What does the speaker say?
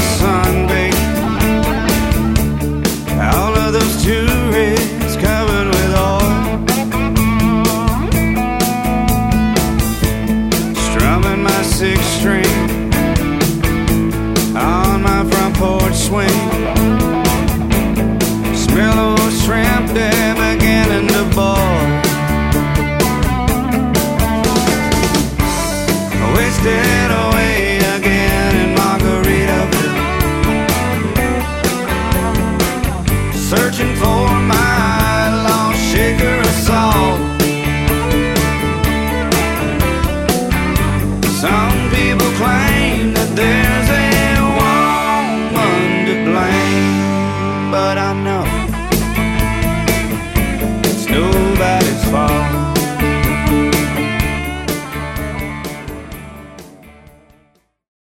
sunbaked. All of those tourists covered with oil, strumming my six string on my front porch swing. Smell those shrimp, they're beginning to boil.